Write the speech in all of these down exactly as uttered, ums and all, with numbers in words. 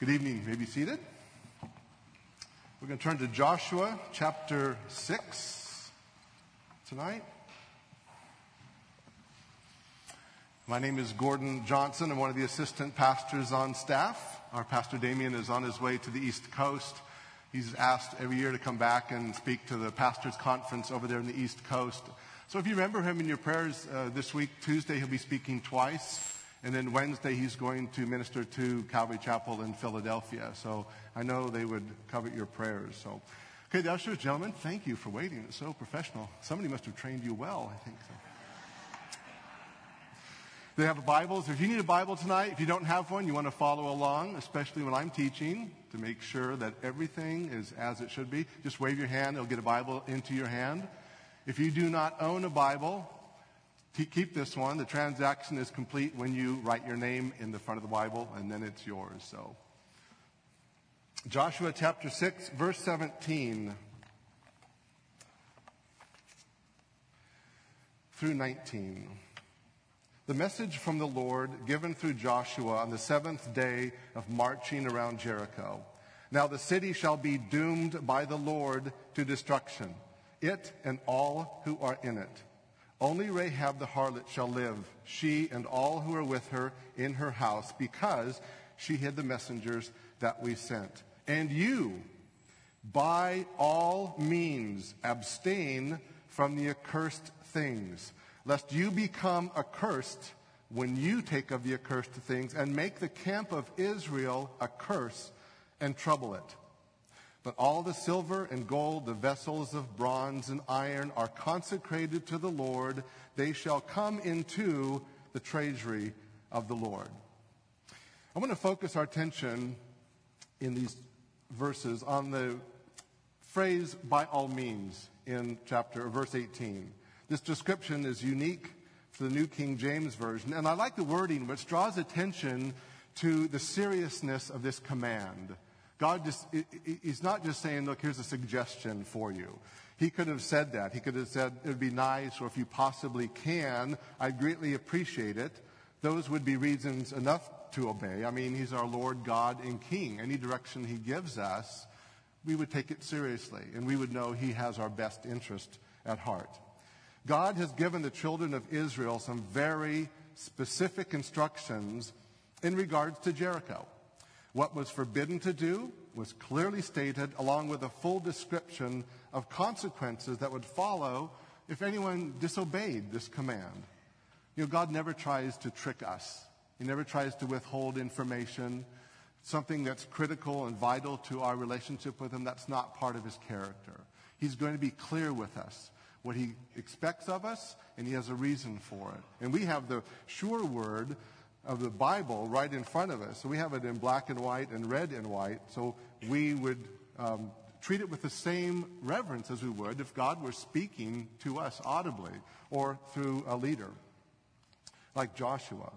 Good evening. You may be seated. We're going to turn to Joshua chapter six tonight. My name is Gordon Johnson. I'm one of the assistant pastors on staff. Our pastor Damien is on his way to the East Coast. He's asked every year to come back and speak to the pastors' conference over there in the East Coast. So if you remember him in your prayers uh, this week, Tuesday he'll be speaking twice. And then Wednesday, he's going to minister to Calvary Chapel in Philadelphia. So I know they would covet your prayers. So, okay, the ushers, gentlemen, thank you for waiting. It's so professional. Somebody must have trained you well, I think so. They have Bibles. If you need a Bible tonight, if you don't have one, you want to follow along, especially when I'm teaching, to make sure that everything is as it should be. Just wave your hand. It'll get a Bible into your hand. If you do not own a Bible, keep this one. The transaction is complete when you write your name in the front of the Bible, and then it's yours. So, Joshua chapter six, verse seventeen through nineteen. The message from the Lord given through Joshua on the seventh day of marching around Jericho. Now the city shall be doomed by the Lord to destruction, it and all who are in it. Only Rahab the harlot shall live, she and all who are with her in her house, because she hid the messengers that we sent. And you, by all means, abstain from the accursed things, lest you become accursed when you take of the accursed things and make the camp of Israel a curse and trouble it. But all the silver and gold, the vessels of bronze and iron are consecrated to the Lord. They shall come into the treasury of the Lord. I want to focus our attention in these verses on the phrase, by all means, in chapter, verse eighteen. This description is unique for the New King James Version. And I like the wording, which draws attention to the seriousness of this command. God just, he's not just saying, look, here's a suggestion for you. He could have said that. He could have said, it would be nice, or if you possibly can, I'd greatly appreciate it. Those would be reasons enough to obey. I mean, he's our Lord, God, and King. Any direction he gives us, we would take it seriously, and we would know he has our best interest at heart. God has given the children of Israel some very specific instructions in regards to Jericho. What was forbidden to do was clearly stated, along with a full description of consequences that would follow if anyone disobeyed this command. You know, God never tries to trick us. He never tries to withhold information, something that's critical and vital to our relationship with him. That's not part of his character. He's going to be clear with us what he expects of us, and he has a reason for it. And we have the sure word of the Bible right in front of us. So we have it in black and white and red and white. So we would um, treat it with the same reverence as we would if God were speaking to us audibly or through a leader like Joshua.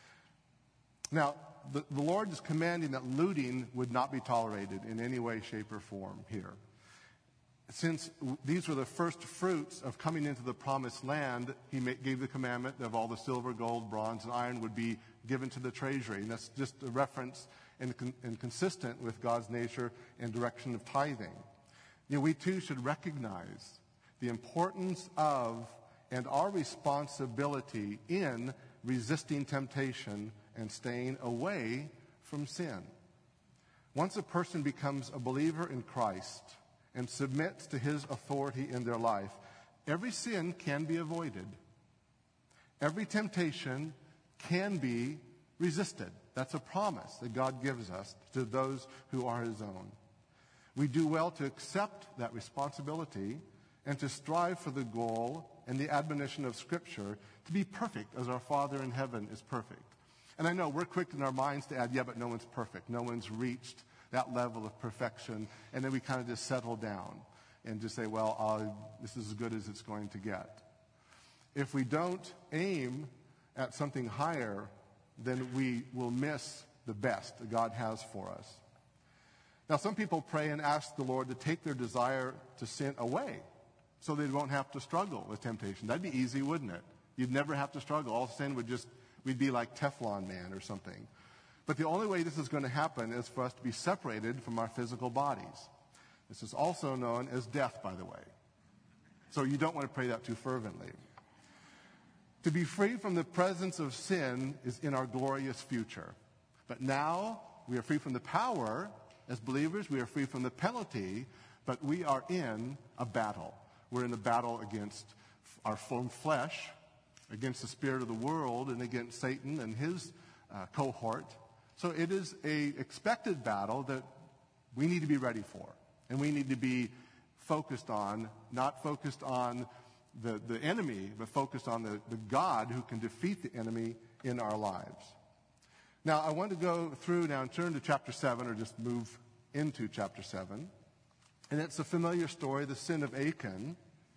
Now, the, the Lord is commanding that looting would not be tolerated in any way, shape, or form here. Since these were the first fruits of coming into the promised land, he gave the commandment of all the silver, gold, bronze, and iron would be given to the treasury. And that's just a reference and, and consistent with God's nature and direction of tithing. You know, we too should recognize the importance of and our responsibility in resisting temptation and staying away from sin. Once a person becomes a believer in Christ and submits to his authority in their life, every sin can be avoided. Every temptation can be resisted. That's a promise that God gives us to those who are his own. We do well to accept that responsibility and to strive for the goal and the admonition of Scripture to be perfect as our Father in heaven is perfect. And I know we're quick in our minds to add, yeah, but no one's perfect. No one's reached that level of perfection, and then we kind of just settle down and just say, well, uh, this is as good as it's going to get. If we don't aim at something higher, then we will miss the best that God has for us. Now, some people pray and ask the Lord to take their desire to sin away so they won't have to struggle with temptation. That'd be easy, wouldn't it? You'd never have to struggle. All sin would just, we'd be like Teflon Man or something. But the only way this is going to happen is for us to be separated from our physical bodies. This is also known as death, by the way. So you don't want to pray that too fervently. To be free from the presence of sin is in our glorious future. But now we are free from the power. As believers, we are free from the penalty, but we are in a battle. We're in a battle against our own flesh, against the spirit of the world, and against Satan and his uh, cohort. So it is a expected battle that we need to be ready for. And we need to be focused on, not focused on the, the enemy, but focused on the, the God who can defeat the enemy in our lives. Now, I want to go through now and turn to chapter seven, or just move into chapter seven. And it's a familiar story, the sin of Achan.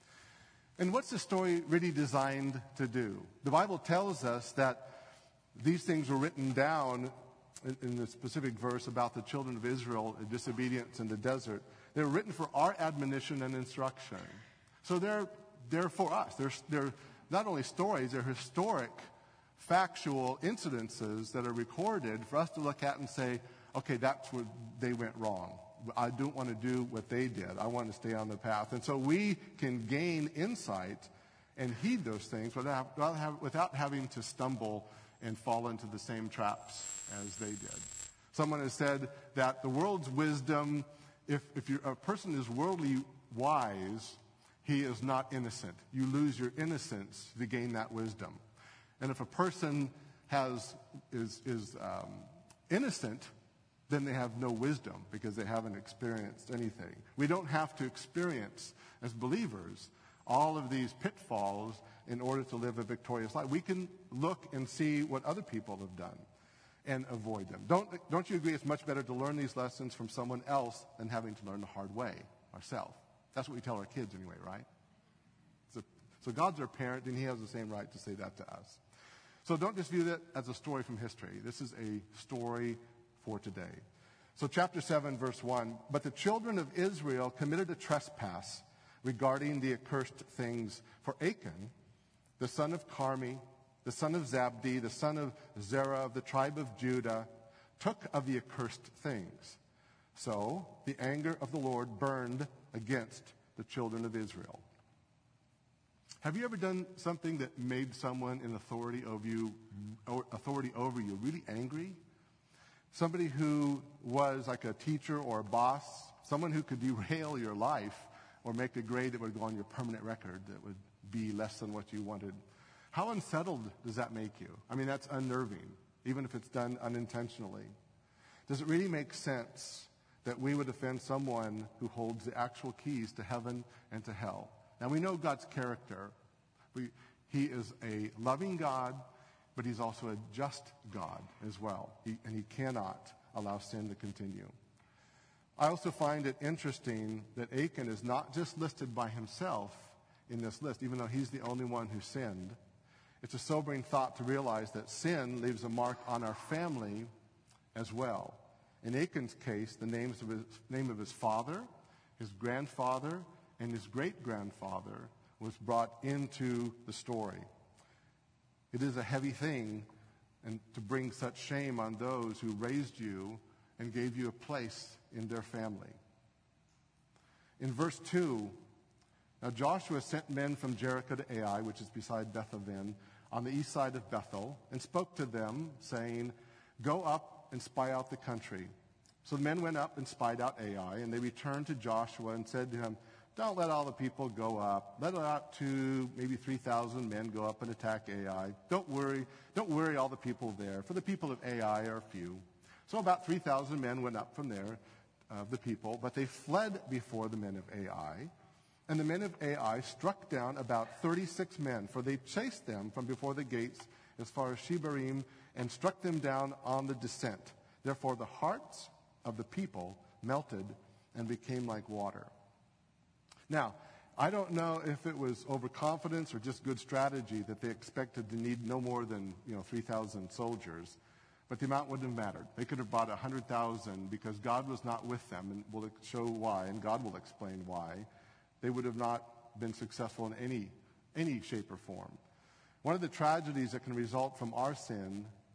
And what's the story really designed to do? The Bible tells us that these things were written down in, in the specific verse about the children of Israel, disobedience in the desert. They're written for our admonition and instruction. So they're, they're for us. They're, they're not only stories, they're historic, factual incidences that are recorded for us to look at and say, okay, that's where they went wrong. I don't want to do what they did. I want to stay on the path. And so we can gain insight and heed those things without, without having to stumble and fall into the same traps as they did. Someone has said that the world's wisdom, if, if you're, a person is worldly wise, he is not innocent. You lose your innocence to gain that wisdom. And if a person has is, is um, innocent, then they have no wisdom because they haven't experienced anything. We don't have to experience, as believers, all of these pitfalls in order to live a victorious life. We can look and see what other people have done and avoid them. Don't, don't you agree it's much better to learn these lessons from someone else than having to learn the hard way ourselves? That's what we tell our kids anyway, right? So, so God's our parent, and he has the same right to say that to us. So don't just view that as a story from history. This is a story for today. So chapter seven, verse one, but the children of Israel committed a trespass regarding the accursed things. For Achan, the son of Carmi, the son of Zabdi, the son of Zerah of the tribe of Judah, took of the accursed things. So the anger of the Lord burned against the children of Israel. Have you ever done something that made someone in authority over you, or authority over you really angry? Somebody who was like a teacher or a boss, someone who could derail your life or make a grade that would go on your permanent record that would be less than what you wanted. How unsettled does that make you? I mean, that's unnerving, even if it's done unintentionally. Does it really make sense that we would offend someone who holds the actual keys to heaven and to hell? Now, we know God's character. We, he is a loving God, but he's also a just God as well. He, and he cannot allow sin to continue. I also find it interesting that Achan is not just listed by himself in this list, even though he's the only one who sinned. It's a sobering thought to realize that sin leaves a mark on our family as well. In Achan's case, the names of his, name of his father, his grandfather, and his great-grandfather was brought into the story. It is a heavy thing and to bring such shame on those who raised you and gave you a place in their family. In verse two, now Joshua sent men from Jericho to Ai, which is beside Beth-aven, on the east side of Bethel, and spoke to them, saying, "Go up and spy out the country." So the men went up and spied out Ai, and they returned to Joshua and said to him, "Don't let all the people go up. Let about two, maybe three thousand men go up and attack Ai. Don't worry, don't worry all the people there, for the people of Ai are few." So about three thousand men went up from there, uh, the people, but they fled before the men of Ai. And the men of Ai struck down about thirty-six men, for they chased them from before the gates as far as Shebarim and struck them down on the descent. Therefore the hearts of the people melted and became like water. Now, I don't know if it was overconfidence or just good strategy that they expected to need no more than, you know, three thousand soldiers, but the amount wouldn't have mattered. They could have brought one hundred thousand because God was not with them, and we'll show why, and God will explain why. They would have not been successful in any, any shape or form. One of the tragedies that can result from our sin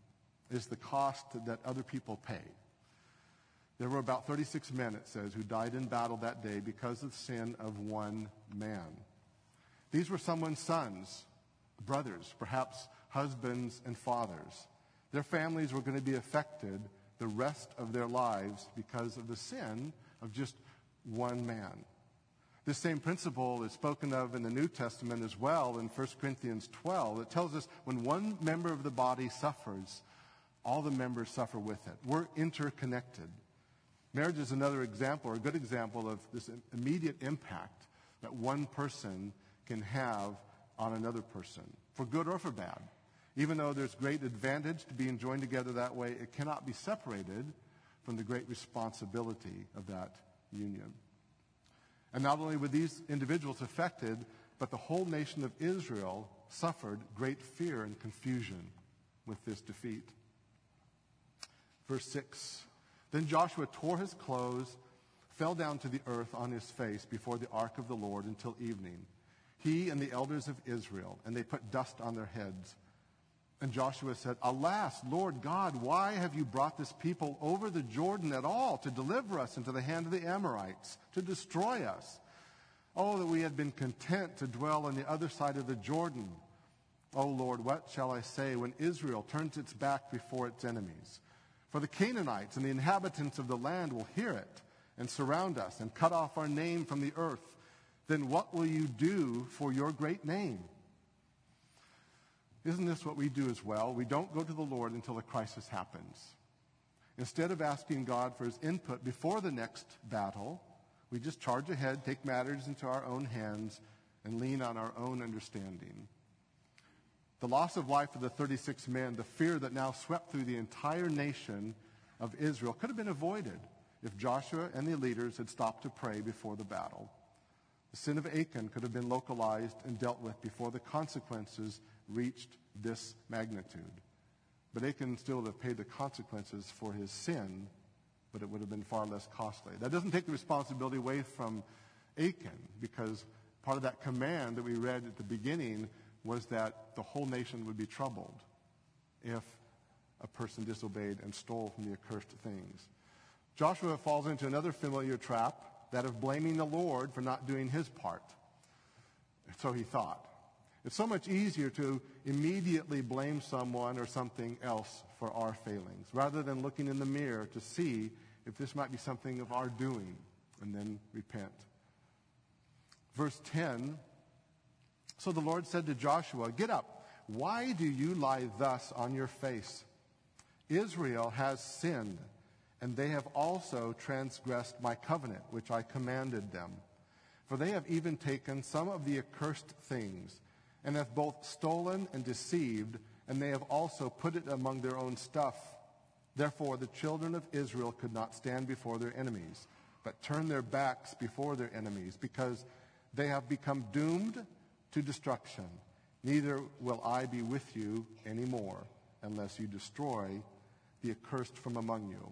is the cost that other people pay. There were about thirty-six men, it says, who died in battle that day because of the sin of one man. These were someone's sons, brothers, perhaps husbands and fathers. Their families were going to be affected the rest of their lives because of the sin of just one man. This same principle is spoken of in the New Testament as well in First Corinthians twelve. It tells us when one member of the body suffers, all the members suffer with it. We're interconnected. Marriage is another example, or a good example of this immediate impact that one person can have on another person, for good or for bad. Even though there's great advantage to being joined together that way, it cannot be separated from the great responsibility of that union. And not only were these individuals affected, but the whole nation of Israel suffered great fear and confusion with this defeat. Verse six, then Joshua tore his clothes, fell down to the earth on his face before the ark of the Lord until evening, he and the elders of Israel, and they put dust on their heads. And Joshua said, alas, Lord God, why have you brought this people over the Jordan at all to deliver us into the hand of the Amorites, to destroy us? Oh, that we had been content to dwell on the other side of the Jordan. Oh, Lord, what shall I say when Israel turns its back before its enemies? For the Canaanites and the inhabitants of the land will hear it and surround us and cut off our name from the earth. Then what will you do for your great name? Isn't this what we do as well? We don't go to the Lord until a crisis happens. Instead of asking God for his input before the next battle, we just charge ahead, take matters into our own hands, and lean on our own understanding. The loss of life of the thirty-six men, the fear that now swept through the entire nation of Israel, could have been avoided if Joshua and the leaders had stopped to pray before the battle. The sin of Achan could have been localized and dealt with before the consequences reached this magnitude. But Achan still would have paid the consequences for his sin, but it would have been far less costly. That doesn't take the responsibility away from Achan, because part of that command that we read at the beginning was that the whole nation would be troubled if a person disobeyed and stole from the accursed things. Joshua falls into another familiar trap, that of blaming the Lord for not doing his part. So he thought. It's so much easier to immediately blame someone or something else for our failings, rather than looking in the mirror to see if this might be something of our doing, and then repent. Verse ten, so the Lord said to Joshua, get up. Why do you lie thus on your face? Israel has sinned, and they have also transgressed my covenant, which I commanded them. For they have even taken some of the accursed things, and have both stolen and deceived, and they have also put it among their own stuff. Therefore the children of Israel could not stand before their enemies, but turned their backs before their enemies, because they have become doomed to destruction. Neither will I be with you anymore, unless you destroy the accursed from among you.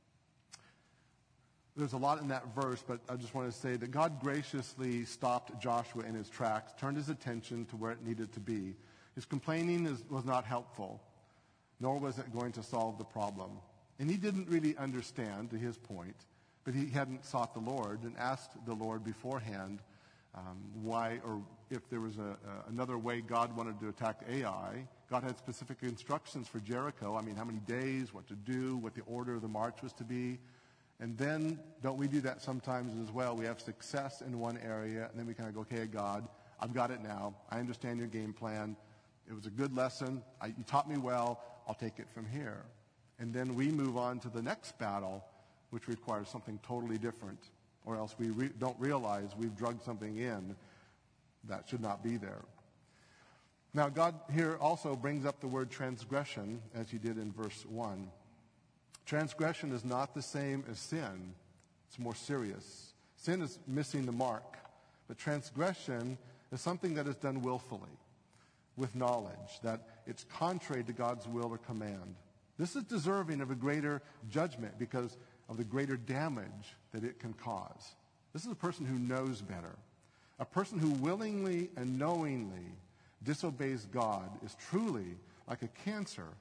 There's a lot in that verse, but I just want to say that God graciously stopped Joshua in his tracks, turned his attention to where it needed to be. His complaining is, was not helpful, nor was it going to solve the problem. And he didn't really understand, to his point, but he hadn't sought the Lord and asked the Lord beforehand um, why, or if there was a, a, another way God wanted to attack Ai. God had specific instructions for Jericho. I mean, how many days, what to do, what the order of the march was to be. And then, don't we do that sometimes as well? We have success in one area, and then we kind of go, okay, God, I've got it now. I understand your game plan. It was a good lesson. I, you taught me well. I'll take it from here. And then we move on to the next battle, which requires something totally different, or else we re- don't realize we've drugged something in that should not be there. Now, God here also brings up the word transgression, as he did in verse one. Transgression is not the same as sin. It's more serious. Sin is missing the mark. But transgression is something that is done willfully, with knowledge that it's contrary to God's will or command. This is deserving of a greater judgment because of the greater damage that it can cause. This is a person who knows better. A person who willingly and knowingly disobeys God is truly like a cancer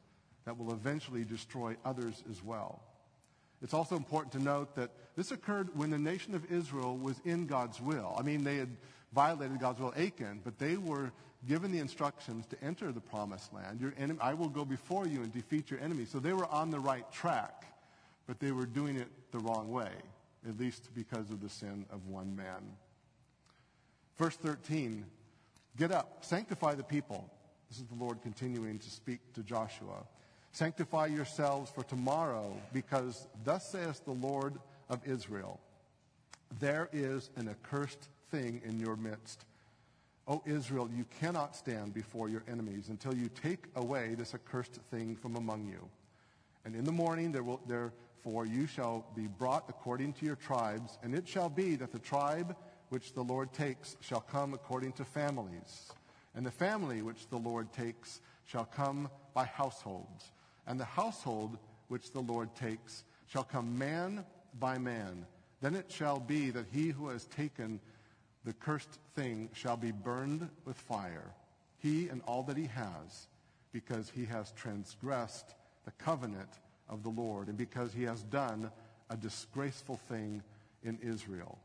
that will eventually destroy others as well. It's also important to note that this occurred when the nation of Israel was in God's will. I mean, they had violated God's will, Achan, but they were given the instructions to enter the promised land. Your enemy, I will go before you and defeat your enemies. So they were on the right track, but they were doing it the wrong way, at least because of the sin of one man. Verse thirteen, get up, sanctify the people. This is the Lord continuing to speak to Joshua. Sanctify yourselves for tomorrow, because thus saith the Lord of Israel, there is an accursed thing in your midst. O Israel, you cannot stand before your enemies until you take away this accursed thing from among you. And in the morning, there will, therefore, you shall be brought according to your tribes, and it shall be that the tribe which the Lord takes shall come according to families, and the family which the Lord takes shall come by households, and the household which the Lord takes shall come man by man. Then it shall be that he who has taken the cursed thing shall be burned with fire, he and all that he has, because he has transgressed the covenant of the Lord, and because he has done a disgraceful thing in Israel.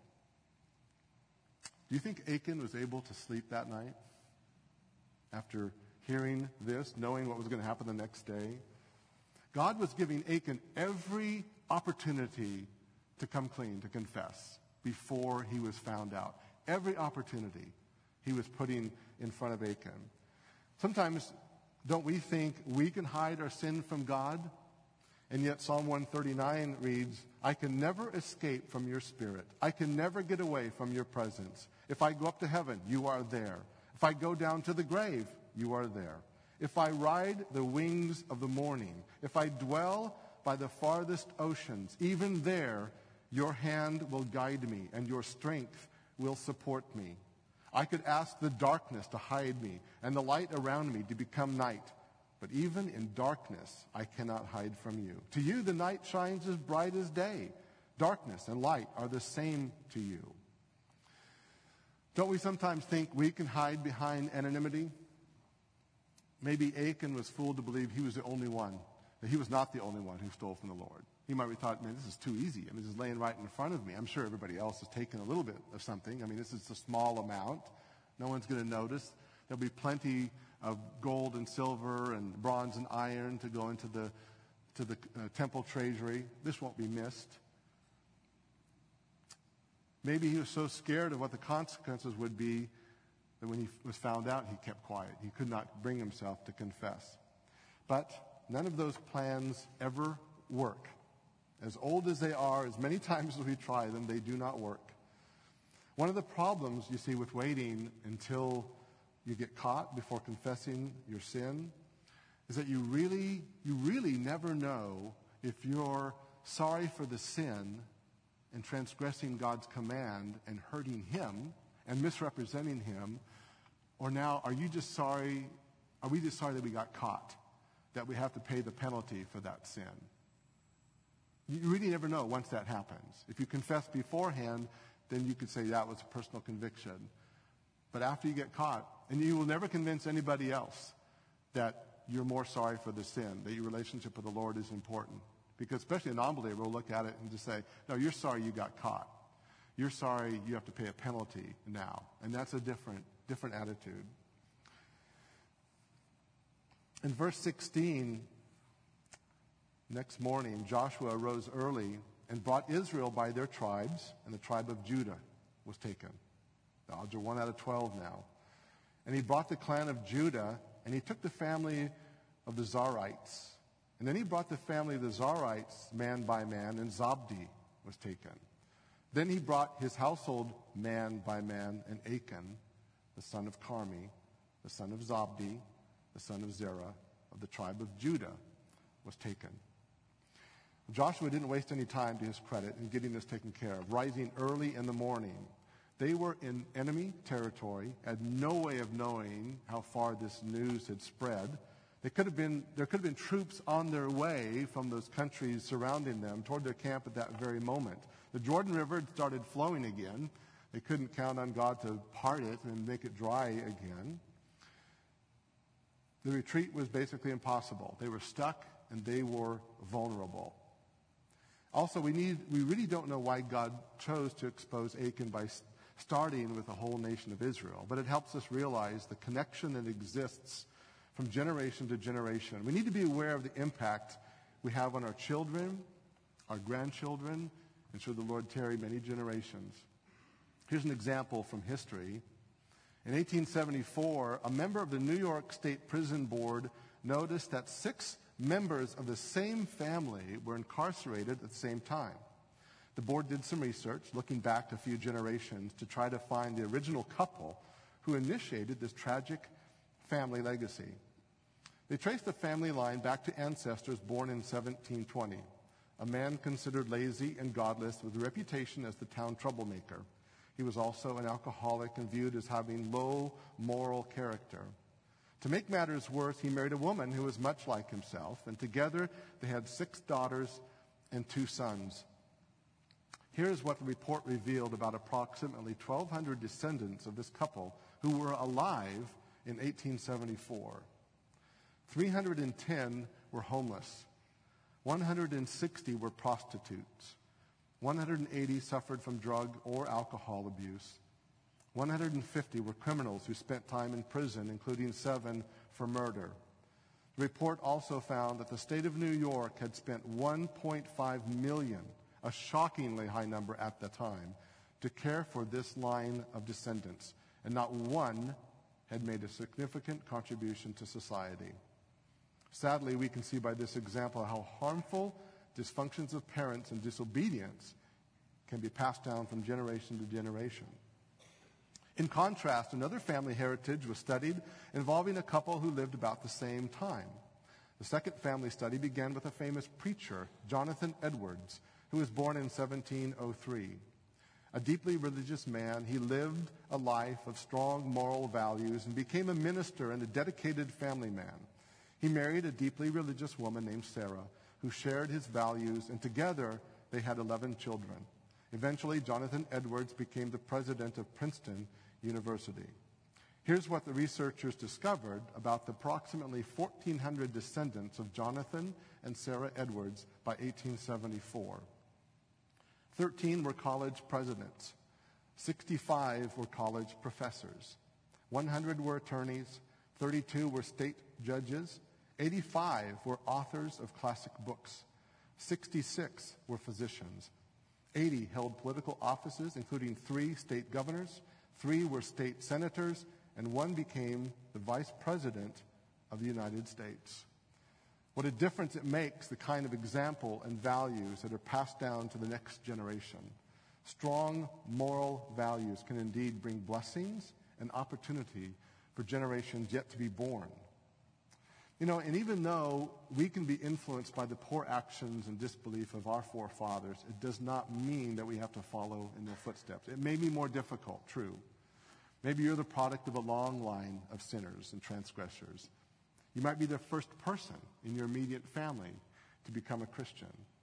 Do you think Achan was able to sleep that night after hearing this, knowing what was going to happen the next day? God was giving Achan every opportunity to come clean, to confess, before he was found out. Every opportunity he was putting in front of Achan. Sometimes, don't we think we can hide our sin from God? And yet Psalm one thirty-nine reads, I can never escape from your spirit. I can never get away from your presence. If I go up to heaven, you are there. If I go down to the grave, you are there. If I ride the wings of the morning, if I dwell by the farthest oceans, even there your hand will guide me, and your strength will support me. I could ask the darkness to hide me, and the light around me to become night. But even in darkness, I cannot hide from you. To you, the night shines as bright as day. Darkness and light are the same to you. Don't we sometimes think we can hide behind anonymity? Maybe Achan was fooled to believe he was the only one, that he was not the only one who stole from the Lord. He might have thought, man, this is too easy. I mean, this is laying right in front of me. I'm sure everybody else has taken a little bit of something. I mean, this is a small amount. No one's going to notice. There'll be plenty of gold and silver and bronze and iron to go into the to the uh, temple treasury. This won't be missed. Maybe he was so scared of what the consequences would be that when he was found out, he kept quiet. He could not bring himself to confess. But none of those plans ever work. As old as they are, as many times as we try them, they do not work. One of the problems, you see, with waiting until you get caught before confessing your sin is that you really, you really never know if you're sorry for the sin and transgressing God's command and hurting him and misrepresenting him, or now are you just sorry, are we just sorry that we got caught, that we have to pay the penalty for that sin? You really never know once that happens. If you confess beforehand, then you could say that was a personal conviction. But after you get caught, and you will never convince anybody else that you're more sorry for the sin, that your relationship with the Lord is important. Because especially a non-believer will look at it and just say, no, you're sorry you got caught. You're sorry you have to pay a penalty now. And that's a different, different attitude. In verse sixteen, next morning, Joshua arose early and brought Israel by their tribes, and the tribe of Judah was taken. The odds are one out of twelve now. And he brought the clan of Judah, and he took the family of the Zarites. And then he brought the family of the Zarites man by man, and Zabdi was taken. Then he brought his household man by man, and Achan, the son of Carmi, the son of Zabdi, the son of Zerah, of the tribe of Judah, was taken. Joshua didn't waste any time, to his credit, in getting this taken care of. Rising early in the morning, they were in enemy territory, had no way of knowing how far this news had spread. They could have been, there could have been troops on their way from those countries surrounding them toward their camp at that very moment. The Jordan River had started flowing again. They couldn't count on God to part it and make it dry again. The retreat was basically impossible. They were stuck and they were vulnerable. Also, we need we really don't know why God chose to expose Achan by starting with the whole nation of Israel, but it helps us realize the connection that exists from generation to generation. We need to be aware of the impact we have on our children, our grandchildren, and should the Lord tarry, many generations. Here's an example from history. In eighteen seventy-four, a member of the New York State Prison Board noticed that six members of the same family were incarcerated at the same time. The board did some research, looking back a few generations, to try to find the original couple who initiated this tragic family legacy. They traced the family line back to ancestors born in seventeen twenty, a man considered lazy and godless with a reputation as the town troublemaker. He was also an alcoholic and viewed as having low moral character. To make matters worse, he married a woman who was much like himself, and together they had six daughters and two sons. Here's what the report revealed about approximately twelve hundred descendants of this couple who were alive in eighteen seventy-four. three hundred ten were homeless. one hundred sixty were prostitutes. one hundred eighty suffered from drug or alcohol abuse. one hundred fifty were criminals who spent time in prison, including seven for murder. The report also found that the state of New York had spent one point five million dollars, a shockingly high number at the time, to care for this line of descendants, and not one had made a significant contribution to society. Sadly, we can see by this example how harmful dysfunctions of parents and disobedience can be passed down from generation to generation. In contrast, another family heritage was studied involving a couple who lived about the same time. The second family study began with a famous preacher, Jonathan Edwards, who was born in seventeen oh three. A deeply religious man, he lived a life of strong moral values and became a minister and a dedicated family man. He married a deeply religious woman named Sarah, who shared his values, and together they had eleven children. Eventually, Jonathan Edwards became the president of Princeton University. Here's what the researchers discovered about the approximately fourteen hundred descendants of Jonathan and Sarah Edwards by eighteen seventy-four. thirteen were college presidents. sixty-five were college professors. one hundred were attorneys. thirty-two were state judges. eighty-five were authors of classic books. sixty-six were physicians. eighty held political offices, including three state governors. Three were state senators, and one became the vice president of the United States. What a difference it makes, the kind of example and values that are passed down to the next generation. Strong moral values can indeed bring blessings and opportunity for generations yet to be born. You know, and even though we can be influenced by the poor actions and disbelief of our forefathers, it does not mean that we have to follow in their footsteps. It may be more difficult, true. Maybe you're the product of a long line of sinners and transgressors. You might be the first person in your immediate family to become a Christian.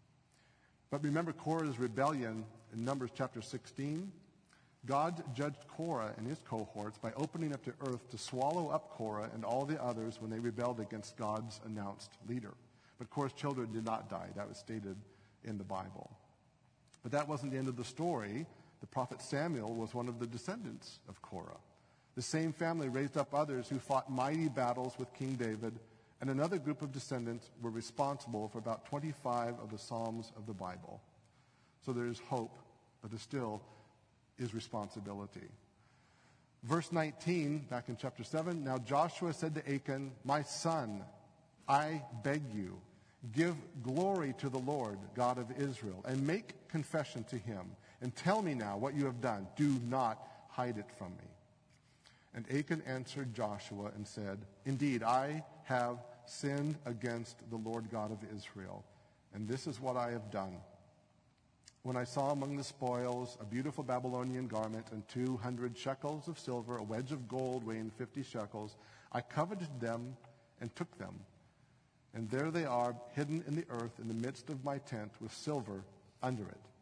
But remember Korah's rebellion in Numbers chapter sixteen? God judged Korah and his cohorts by opening up the earth to swallow up Korah and all the others when they rebelled against God's announced leader. But Korah's children did not die. That was stated in the Bible. But that wasn't the end of the story. The prophet Samuel was one of the descendants of Korah. The same family raised up others who fought mighty battles with King David, and another group of descendants were responsible for about twenty-five of the Psalms of the Bible. So there is hope, but there still is responsibility. Verse nineteen, back in chapter seven, now Joshua said to Achan, my son, I beg you, give glory to the Lord, God of Israel, and make confession to him, and tell me now what you have done. Do not hide it from me. And Achan answered Joshua and said, indeed, I have sinned against the Lord God of Israel, and this is what I have done. When I saw among the spoils a beautiful Babylonian garment and two hundred shekels of silver, a wedge of gold weighing fifty shekels, I coveted them and took them. And there they are, hidden in the earth in the midst of my tent with silver under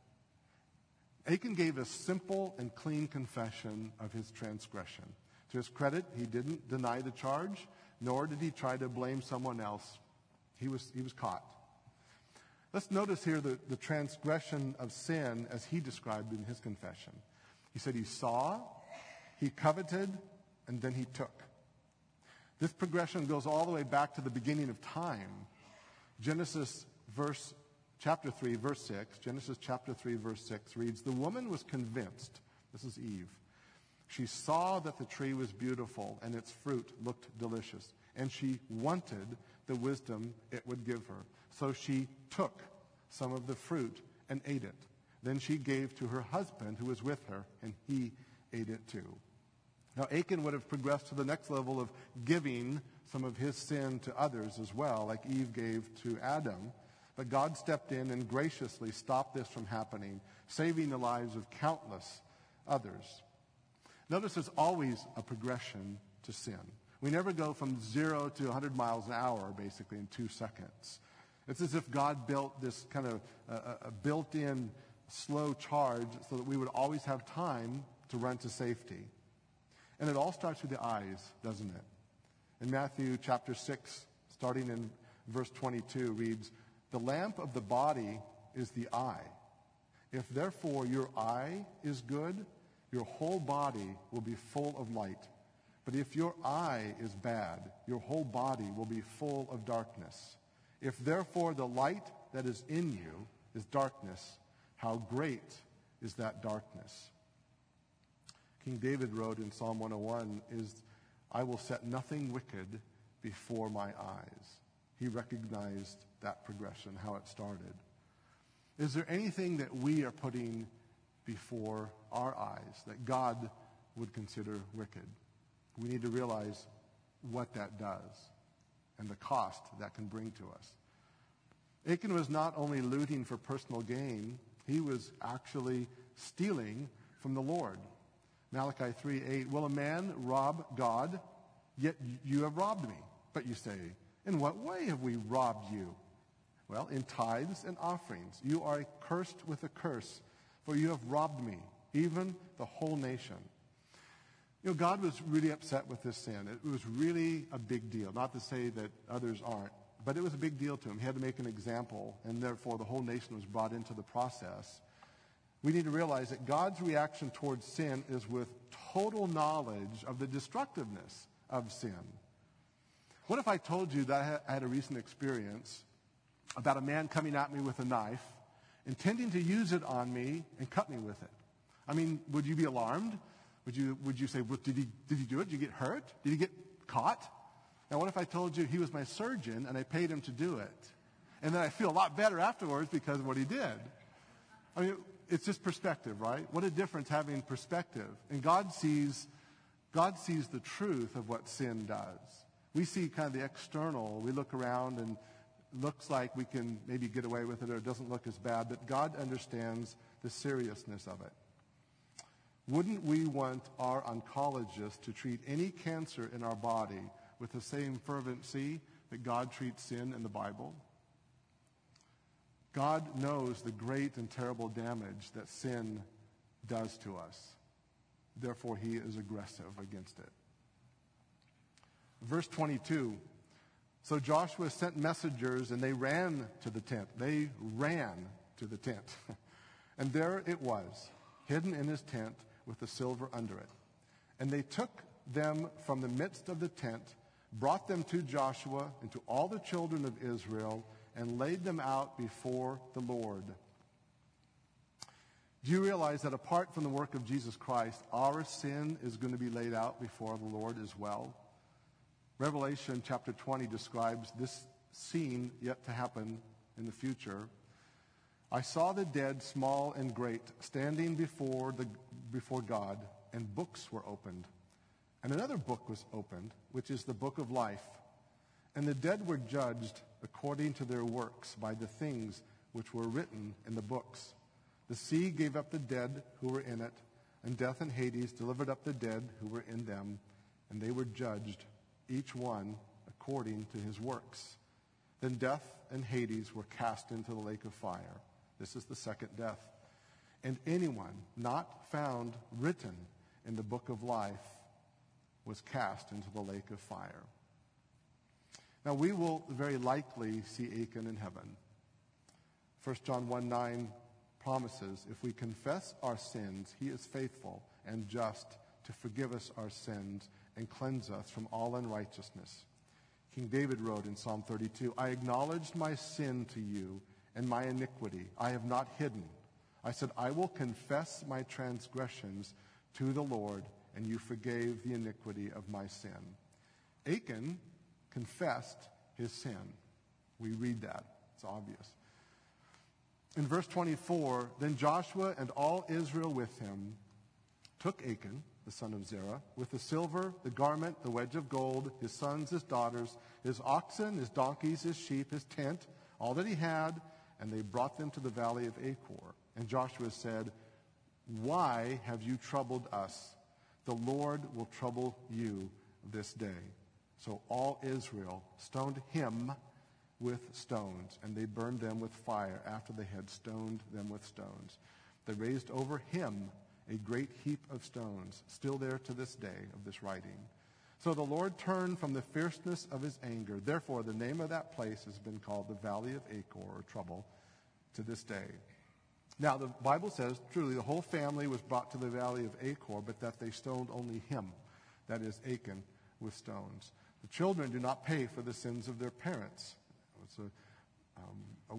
it. Achan gave a simple and clean confession of his transgression. To his credit, he didn't deny the charge, nor did he try to blame someone else. He was, he was caught. Let's notice here the, the transgression of sin as he described in his confession. He said he saw, he coveted, and then he took. This progression goes all the way back to the beginning of time. Genesis verse, chapter three, verse six, Genesis chapter three, verse six reads, "The woman was convinced," this is Eve, "she saw that the tree was beautiful and its fruit looked delicious, and she wanted the wisdom it would give her. So she took some of the fruit and ate it. Then she gave to her husband who was with her, and he ate it too." Now Achan would have progressed to the next level of giving some of his sin to others as well, like Eve gave to Adam. But God stepped in and graciously stopped this from happening, saving the lives of countless others. Notice there's always a progression to sin. We never go from zero to one hundred miles an hour, basically, in two seconds. It's as if God built this kind of uh, a built-in slow charge so that we would always have time to run to safety. And it all starts with the eyes, doesn't it? In Matthew chapter six, starting in verse twenty-two, reads, "The lamp of the body is the eye. If therefore your eye is good, your whole body will be full of light. But if your eye is bad, your whole body will be full of darkness. If therefore the light that is in you is darkness, how great is that darkness?" King David wrote in Psalm one oh one, is, "I will set nothing wicked before my eyes." He recognized that progression, how it started. Is there anything that we are putting before our eyes that God would consider wicked? We need to realize what that does and the cost that can bring to us. Achan was not only looting for personal gain, he was actually stealing from the Lord. Malachi three eight, "Will a man rob God? Yet you have robbed me." But you say, "In what way have we robbed you?" Well, in tithes and offerings. "You are cursed with a curse, for you have robbed me, even the whole nation." You know, God was really upset with this sin. It was really a big deal. Not to say that others aren't, but it was a big deal to him. He had to make an example, and therefore the whole nation was brought into the process. We need to realize that God's reaction towards sin is with total knowledge of the destructiveness of sin. What if I told you that I had a recent experience about a man coming at me with a knife, intending to use it on me and cut me with it? I mean, would you be alarmed? Would you, would you say, well, did he, did he do it? Did he get hurt? Did he get caught? Now, what if I told you he was my surgeon and I paid him to do it? And then I feel a lot better afterwards because of what he did. I mean, it's just perspective, right? What a difference having perspective. And God sees, God sees the truth of what sin does. We see kind of the external. We look around and it looks like we can maybe get away with it or it doesn't look as bad, but God understands the seriousness of it. Wouldn't we want our oncologist to treat any cancer in our body with the same fervency that God treats sin in the Bible? God knows the great and terrible damage that sin does to us. Therefore, he is aggressive against it. Verse twenty-two, "So Joshua sent messengers, and they ran to the tent." They ran to the tent. "And there it was, hidden in his tent with the silver under it. And they took them from the midst of the tent, brought them to Joshua and to all the children of Israel, and laid them out before the Lord." Do you realize that apart from the work of Jesus Christ, our sin is going to be laid out before the Lord as well? Revelation chapter twenty describes this scene yet to happen in the future. "I saw the dead, small and great, standing before the before God, and books were opened. And another book was opened, which is the book of life. And the dead were judged according to their works by the things which were written in the books. The sea gave up the dead who were in it, and death and Hades delivered up the dead who were in them, and they were judged, each one according to his works. Then death and Hades were cast into the lake of fire." This is the second death. "And anyone not found written in the book of life was cast into the lake of fire." Now, we will very likely see Achan in heaven. First John one nine promises, if we confess our sins, he is faithful and just to forgive us our sins and cleanse us from all unrighteousness. King David wrote in Psalm thirty-two, I acknowledged my sin to you and my iniquity. I have not hidden. I said, I will confess my transgressions to the Lord, and you forgave the iniquity of my sin. Achan confessed his sin. We read that. It's obvious. In verse twenty-four, then Joshua and all Israel with him took Achan, the son of Zerah, with the silver, the garment, the wedge of gold, his sons, his daughters, his oxen, his donkeys, his sheep, his tent, all that he had, and they brought them to the valley of Achor. And Joshua said, why have you troubled us? The Lord will trouble you this day. So all Israel stoned him with stones, and they burned them with fire after they had stoned them with stones. They raised over him a great heap of stones, still there to this day of this writing. So the Lord turned from the fierceness of his anger. Therefore, the name of that place has been called the Valley of Achor, or trouble, to this day. Now, the Bible says, truly, the whole family was brought to the Valley of Achor, but that they stoned only him, that is, Achan, with stones. The children do not pay for the sins of their parents. It's a, um,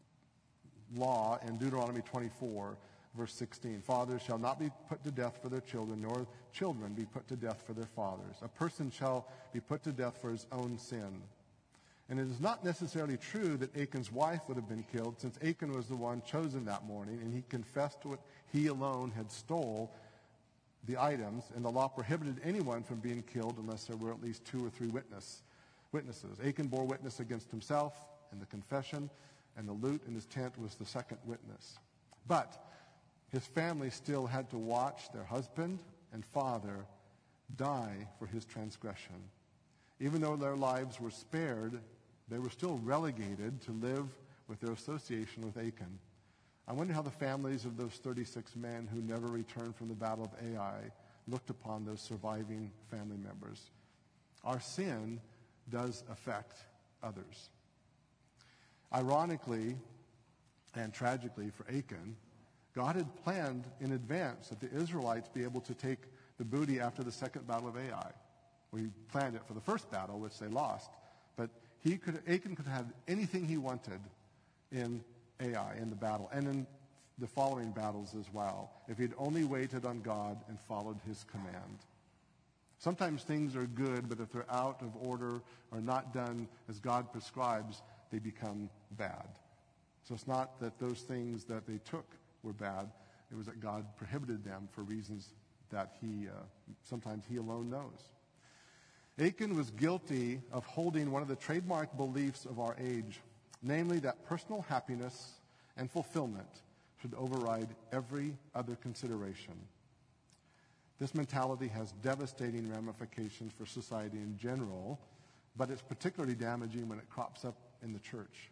a law in Deuteronomy twenty-four, verse sixteen. Fathers shall not be put to death for their children, nor children be put to death for their fathers. A person shall be put to death for his own sin. And it is not necessarily true that Achan's wife would have been killed, since Achan was the one chosen that morning, and he confessed what he alone had stole, the items, and the law prohibited anyone from being killed unless there were at least two or three witness, witnesses. Achan bore witness against himself in the confession, and the loot in his tent was the second witness. But his family still had to watch their husband and father die for his transgression. Even though their lives were spared, they were still relegated to live with their association with Achan. I wonder how the families of those thirty-six men who never returned from the Battle of Ai looked upon those surviving family members. Our sin does affect others. Ironically and tragically for Achan, God had planned in advance that the Israelites be able to take the booty after the second Battle of Ai. We planned it for the first battle, which they lost, but he could, Achan could have anything he wanted in Ai, in the battle, and in the following battles as well, if he'd only waited on God and followed his command. Sometimes things are good, but if they're out of order or not done as God prescribes, they become bad. So it's not that those things that they took were bad. It was that God prohibited them for reasons that he, uh, sometimes he alone knows. Achan was guilty of holding one of the trademark beliefs of our age, namely that personal happiness and fulfillment should override every other consideration. This mentality has devastating ramifications for society in general, but it's particularly damaging when it crops up in the church.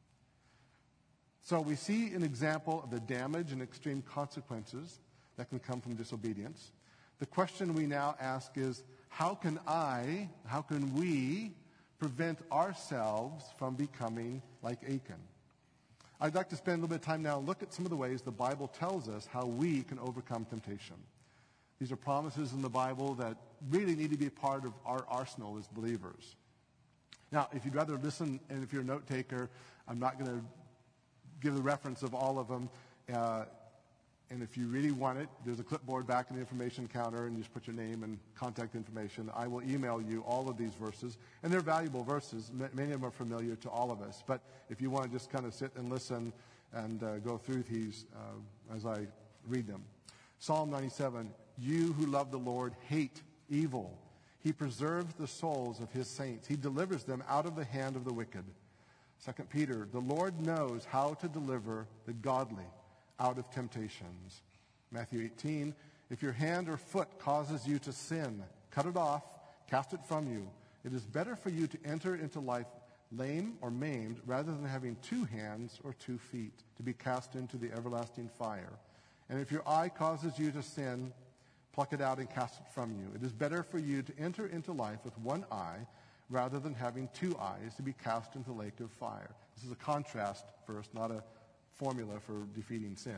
So we see an example of the damage and extreme consequences that can come from disobedience. The question we now ask is, how can I, how can we prevent ourselves from becoming like Achan? I'd like to spend a little bit of time now and look at some of the ways the Bible tells us how we can overcome temptation. These are promises in the Bible that really need to be part of our arsenal as believers. Now, if you'd rather listen, and if you're a note taker, I'm not going to give the reference of all of them. Uh, and if you really want it, there's a clipboard back in the information counter, and you just put your name and contact information. I will email you all of these verses, and they're valuable verses. M- many of them are familiar to all of us. But if you want to just kind of sit and listen and uh, go through these uh, as I read them. Psalm ninety-seven, you who love the Lord hate evil. He preserves the souls of his saints. He delivers them out of the hand of the wicked. Second Peter, the Lord knows how to deliver the godly out of temptations. Matthew eighteen, if your hand or foot causes you to sin, cut it off, cast it from you. It is better for you to enter into life lame or maimed rather than having two hands or two feet to be cast into the everlasting fire. And if your eye causes you to sin, pluck it out and cast it from you. It is better for you to enter into life with one eye rather than having two eyes to be cast into the lake of fire. This is a contrast verse, not a formula for defeating sin.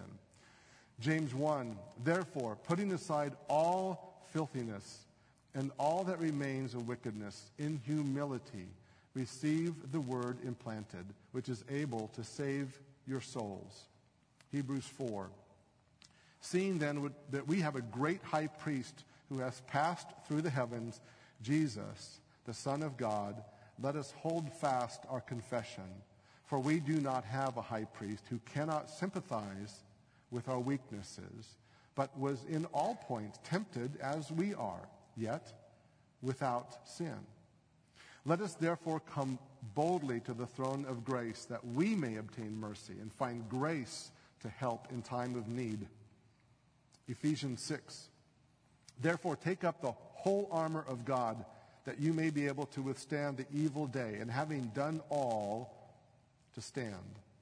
James one, therefore, putting aside all filthiness and all that remains of wickedness, in humility, receive the word implanted, which is able to save your souls. Hebrews four, seeing then that we have a great high priest who has passed through the heavens, Jesus, the Son of God, let us hold fast our confession. For we do not have a high priest who cannot sympathize with our weaknesses, but was in all points tempted as we are, yet without sin. Let us therefore come boldly to the throne of grace, that we may obtain mercy and find grace to help in time of need. Ephesians six, therefore take up the whole armor of God, that you may be able to withstand the evil day, and having done all, to stand.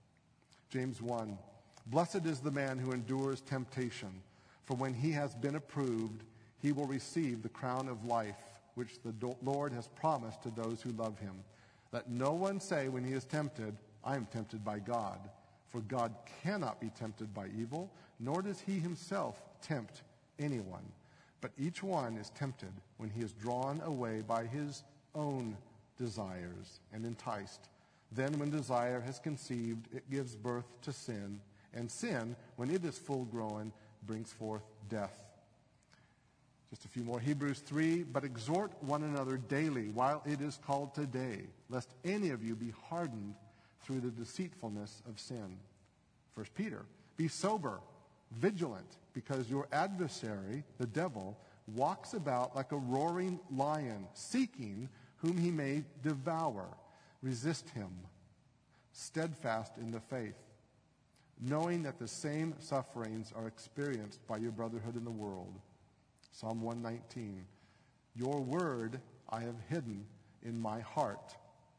James one, blessed is the man who endures temptation, for when he has been approved, he will receive the crown of life, which the Lord has promised to those who love him. Let no one say when he is tempted, I am tempted by God. For God cannot be tempted by evil, nor does he himself tempt anyone. But each one is tempted when he is drawn away by his own desires and enticed. Then when desire has conceived, it gives birth to sin. And sin, when it is full grown, brings forth death. Just a few more. Hebrews three, but exhort one another daily while it is called today, lest any of you be hardened through the deceitfulness of sin. First Peter, be sober, vigilant, because your adversary, the devil, walks about like a roaring lion, seeking whom he may devour. Resist him, steadfast in the faith, knowing that the same sufferings are experienced by your brotherhood in the world. Psalm one nineteen, your word I have hidden in my heart,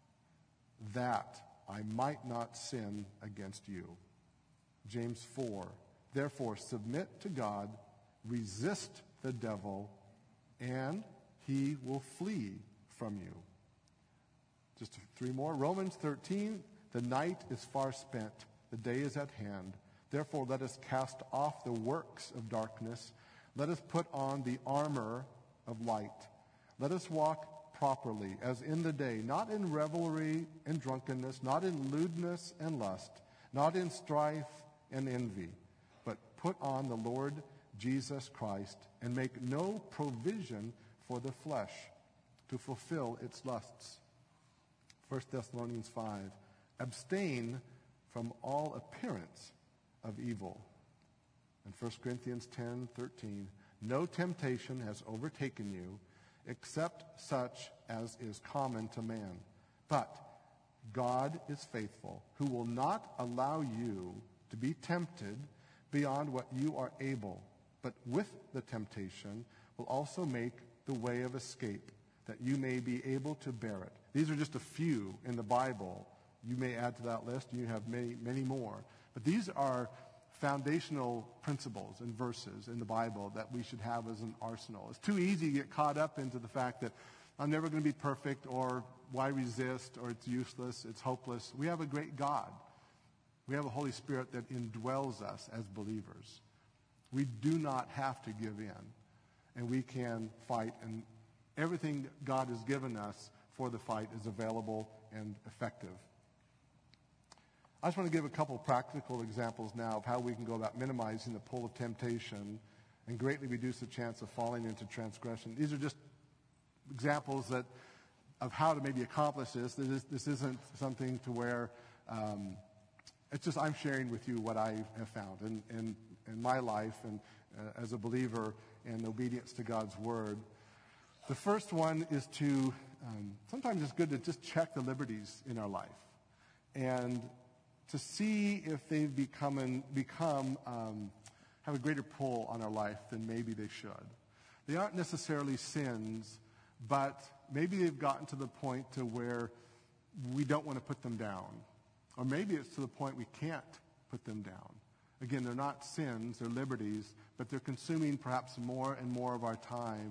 that I might not sin against you. James four, therefore submit to God, resist the devil, and he will flee from you. Just three more. Romans thirteen, the night is far spent, the day is at hand. Therefore let us cast off the works of darkness. Let us put on the armor of light. Let us walk properly as in the day, not in revelry and drunkenness, not in lewdness and lust, not in strife and envy, but put on the Lord Jesus Christ and make no provision for the flesh to fulfill its lusts. First Thessalonians five, abstain from all appearance of evil. And First Corinthians ten thirteen, no temptation has overtaken you except such as is common to man. But God is faithful, who will not allow you to be tempted beyond what you are able, but with the temptation will also make the way of escape, that you may be able to bear it. These are just a few in the Bible. You may add to that list, and you have many, many more. But these are foundational principles and verses in the Bible that we should have as an arsenal. It's too easy to get caught up into the fact that I'm never going to be perfect, or why resist, or it's useless, it's hopeless. We have a great God. We have a Holy Spirit that indwells us as believers. We do not have to give in, and we can fight, and everything God has given us for the fight is available and effective. I just want to give a couple of practical examples now of how we can go about minimizing the pull of temptation and greatly reduce the chance of falling into transgression. These are just examples that of how to maybe accomplish this. This, is, this isn't something to where um, it's just I'm sharing with you what I have found in, in, in my life and uh, as a believer in obedience to God's word. The first one is to, um, sometimes it's good to just check the liberties in our life and to see if they've become, an, become um, have a greater pull on our life than maybe they should. They aren't necessarily sins, but maybe they've gotten to the point to where we don't want to put them down. Or maybe it's to the point we can't put them down. Again, they're not sins, they're liberties, but they're consuming perhaps more and more of our time,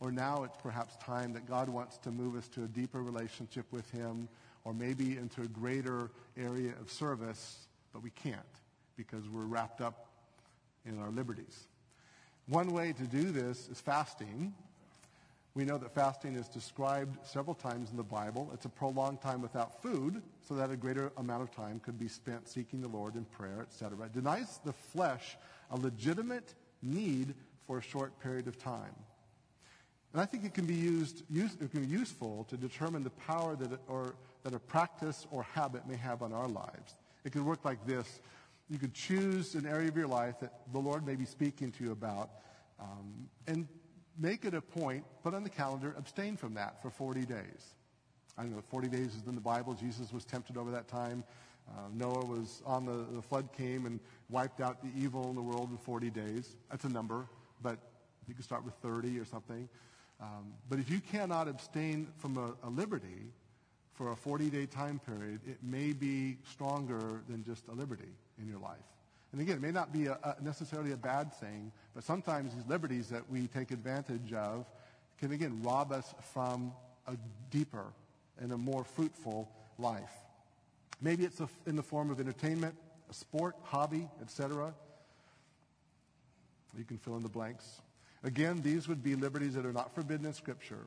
or now it's perhaps time that God wants to move us to a deeper relationship with him, or maybe into a greater area of service, but we can't because we're wrapped up in our liberties. One way to do this is fasting. We know that fasting is described several times in the Bible. It's a prolonged time without food, so that a greater amount of time could be spent seeking the Lord in prayer, et cetera. It denies the flesh a legitimate need for a short period of time. And I think it can be used, use, it can be useful to determine the power that it, or that a practice or habit may have on our lives. It could work like this. You could choose an area of your life that the Lord may be speaking to you about, um, and make it a point, put on the calendar, abstain from that for forty days. I don't know, forty days is in the Bible. Jesus was tempted over that time. Uh, Noah was on the, the flood came and wiped out the evil in the world in forty days. That's a number, but you could start with thirty or something. Um, but if you cannot abstain from a, a liberty for a forty-day time period, it may be stronger than just a liberty in your life. And again, it may not be a, a necessarily a bad thing, but sometimes these liberties that we take advantage of can, again, rob us from a deeper and a more fruitful life. Maybe it's a, in the form of entertainment, a sport, hobby, et cetera. You can fill in the blanks. Again, these would be liberties that are not forbidden in Scripture.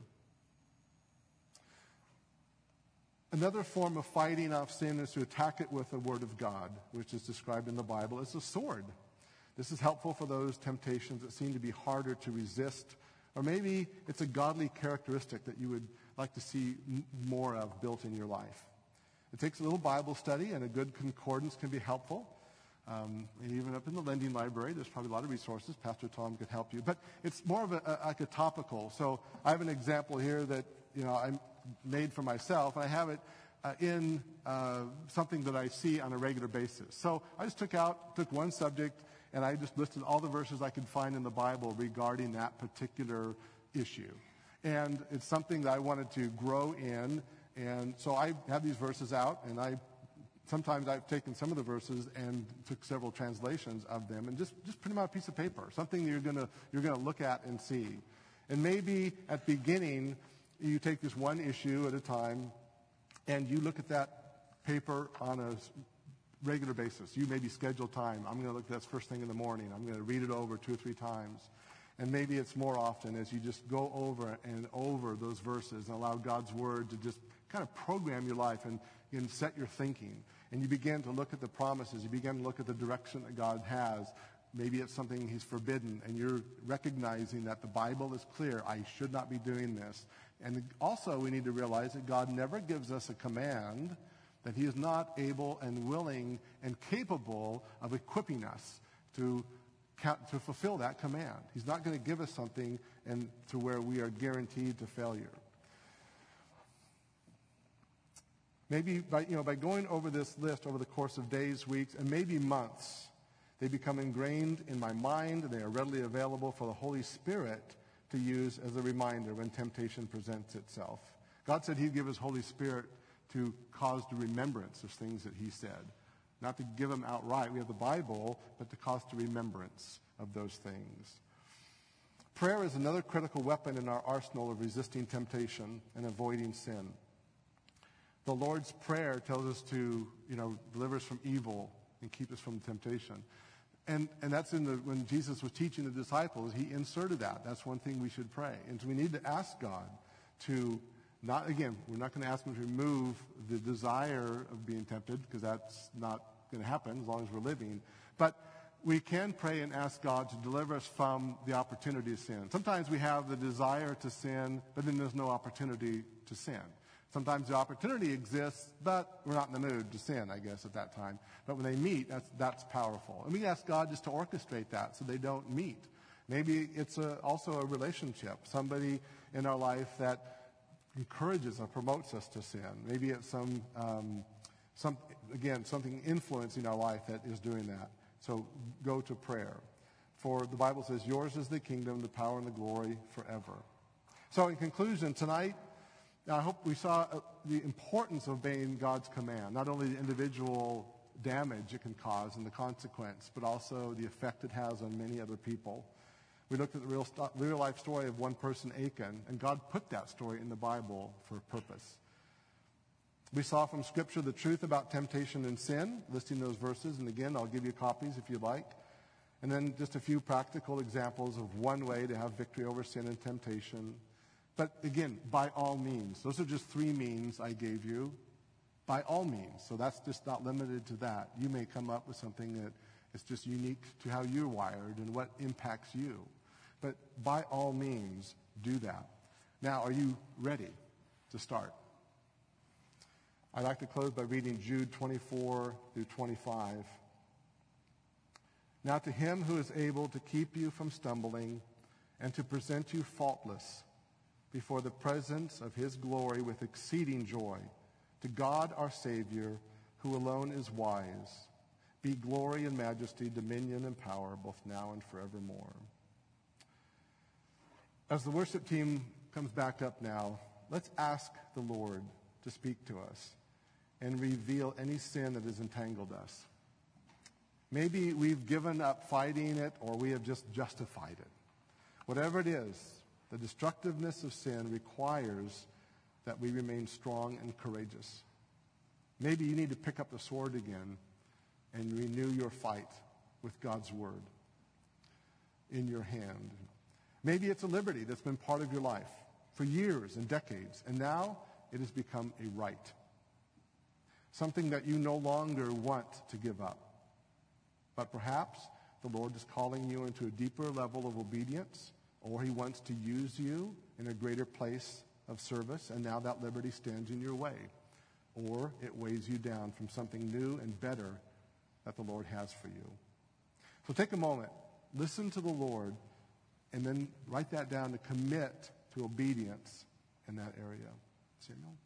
Another form of fighting off sin is to attack it with the Word of God, which is described in the Bible as a sword. This is helpful for those temptations that seem to be harder to resist, or maybe it's a godly characteristic that you would like to see m- more of built in your life. It takes a little Bible study, and a good concordance can be helpful. Um, and even up in the lending library, there's probably a lot of resources. Pastor Tom could help you. But it's more of a, a, like a topical. So I have an example here that, you know, I made for myself. And I have it uh, in uh, something that I see on a regular basis. So I just took out, took one subject, and I just listed all the verses I could find in the Bible regarding that particular issue. And it's something that I wanted to grow in. And so I have these verses out, and I sometimes I've taken some of the verses and took several translations of them and just, just print them out on a piece of paper, something that you're going you're gonna look at and see. And maybe at the beginning, you take this one issue at a time, and you look at that paper on a regular basis. You maybe schedule time. I'm going to look at that first thing in the morning. I'm going to read it over two or three times. And maybe it's more often as you just go over and over those verses and allow God's Word to just kind of program your life and, and set your thinking. And you begin to look at the promises. You begin to look at the direction that God has. Maybe it's something He's forbidden, and you're recognizing that the Bible is clear. I should not be doing this. And also we need to realize that God never gives us a command that He is not able and willing and capable of equipping us to to fulfill that command. He's not going to give us something and to where we are guaranteed to failure. Maybe by, you know, by going over this list over the course of days, weeks, and maybe months, they become ingrained in my mind, and they are readily available for the Holy Spirit to use as a reminder when temptation presents itself. God said He'd give His Holy Spirit to cause the remembrance of things that He said. Not to give them outright. We have the Bible, but to cause the remembrance of those things. Prayer is another critical weapon in our arsenal of resisting temptation and avoiding sin. The Lord's Prayer tells us to, you know, deliver us from evil and keep us from temptation. And and that's in the when Jesus was teaching the disciples, He inserted that. That's one thing we should pray. And so we need to ask God to not, again, we're not going to ask Him to remove the desire of being tempted, because that's not going to happen as long as we're living. But we can pray and ask God to deliver us from the opportunity to sin. Sometimes we have the desire to sin, but then there's no opportunity to sin. Sometimes the opportunity exists, but we're not in the mood to sin, I guess, at that time. But when they meet, that's, that's powerful. And we ask God just to orchestrate that so they don't meet. Maybe it's a, also a relationship, somebody in our life that encourages or promotes us to sin. Maybe it's some, um, some again, something influencing our life that is doing that. So go to prayer. For the Bible says, yours is the kingdom, the power, and the glory forever. So in conclusion, tonight, I hope we saw uh, the importance of obeying God's command, not only the individual damage it can cause and the consequence, but also the effect it has on many other people. We looked at the real, sto- real life story of one person, Achan, and God put that story in the Bible for a purpose. We saw from Scripture the truth about temptation and sin, listing those verses, and again, I'll give you copies if you'd like. And then just a few practical examples of one way to have victory over sin and temptation. But again, by all means. Those are just three means I gave you. By all means. So that's just not limited to that. You may come up with something that is just unique to how you're wired and what impacts you. But by all means, do that. Now, are you ready to start? I'd like to close by reading Jude twenty-four through twenty-five. Now to him who is able to keep you from stumbling and to present you faultless before the presence of his glory with exceeding joy, to God our Savior, who alone is wise, be glory and majesty, dominion and power, both now and forevermore. As the worship team comes back up now, let's ask the Lord to speak to us and reveal any sin that has entangled us. Maybe we've given up fighting it, or we have just justified it. Whatever it is, the destructiveness of sin requires that we remain strong and courageous. Maybe you need to pick up the sword again and renew your fight with God's word in your hand. Maybe it's a liberty that's been part of your life for years and decades, and now it has become a right, something that you no longer want to give up. But perhaps the Lord is calling you into a deeper level of obedience, or he wants to use you in a greater place of service, and now that liberty stands in your way. Or it weighs you down from something new and better that the Lord has for you. So take a moment, listen to the Lord, and then write that down to commit to obedience in that area. Samuel?